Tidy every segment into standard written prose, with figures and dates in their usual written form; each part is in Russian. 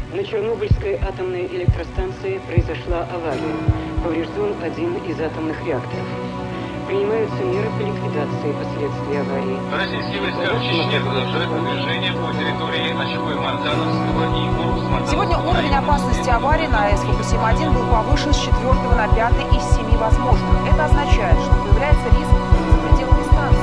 На Чернобыльской атомной электростанции произошла авария. Поврежден один из атомных реакторов. Принимаются меры по ликвидации последствий аварии. Российские войска в Чечне продолжают продвижение по территории Очаково-Мартановского и Урус-Мартановского. Сегодня уровень опасности аварии на АЭС Фукусима-1 был повышен с 4 на 5 из 7 возможных. Это означает, что появляется риск за пределами станции.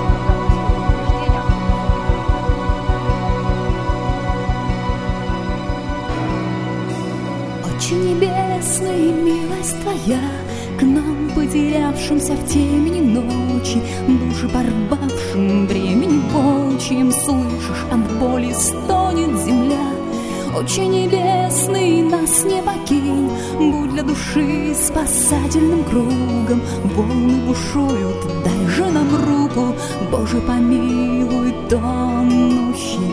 Очень небесная милость Твоя к нам, потерявшимся в темени ночи, души порвавшим времени волчьим, слышишь, от боли стонет земля. Очень небесный, нас не покинь, будь для души спасательным кругом. Волны бушуют, дай же нам руку, Боже, помилуй тонущий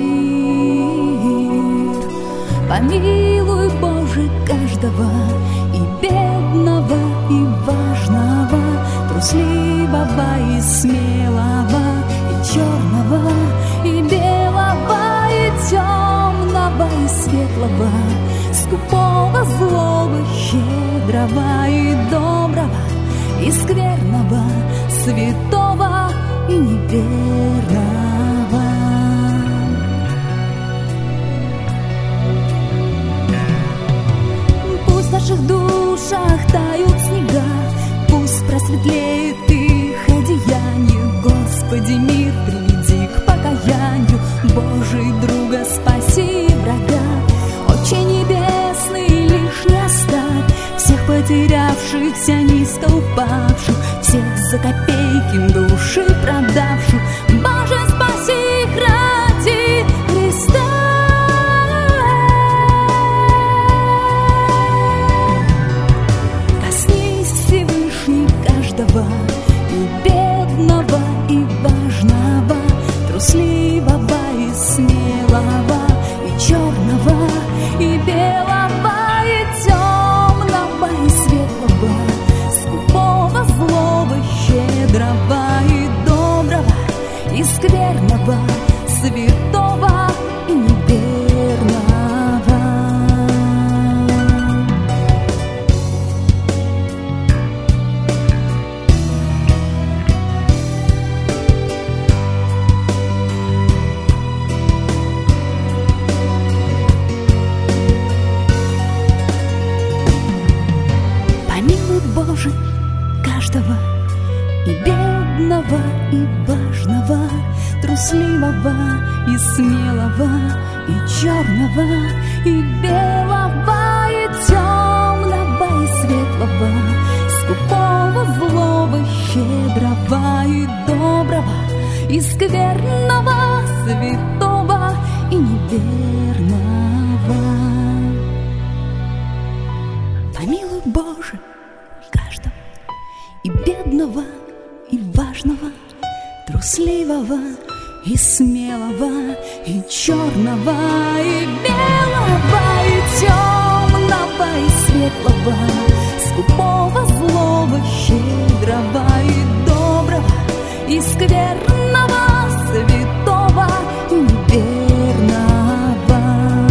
мир. Помилуй, Боже, каждого, и бедного, и важного, трусливого и смелого, и черного, и белого, и темного, и светлого, скупого, злого, щедрого и доброго, и скверного, святого и неверного. В наших душах тают снега, пусть просветлеет их одеяние. Господи, мир приведи к покаянию, Божий друга спаси врага. Отче небесный, лишь не оставь всех потерявшихся, низко упавших, всех за копейки души продавших. Боже, спаси их ради Христа. И бедного, и важного, трусливого и смелого, и черного, и белого, и темного, и светлого, скупого, злого, щедрого и доброго, и скверного, святого и неверного. Боже, каждого, и бедного, и важного, трусливого и смелого, и черного, и белого, и темного, и светлого, скупого, злого, щедрого и доброго, и скверного, святого и неверного. Помилуй, Боже, каждого, и бедного, и важного, трусливого и смелого, и черного, и белого, и темного, и светлого, скупого, злого, щедрого и доброго, и скверного, святого и неверного.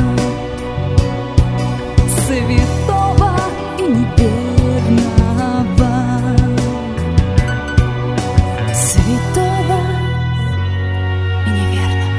Святого и неверного. Святого и неверного.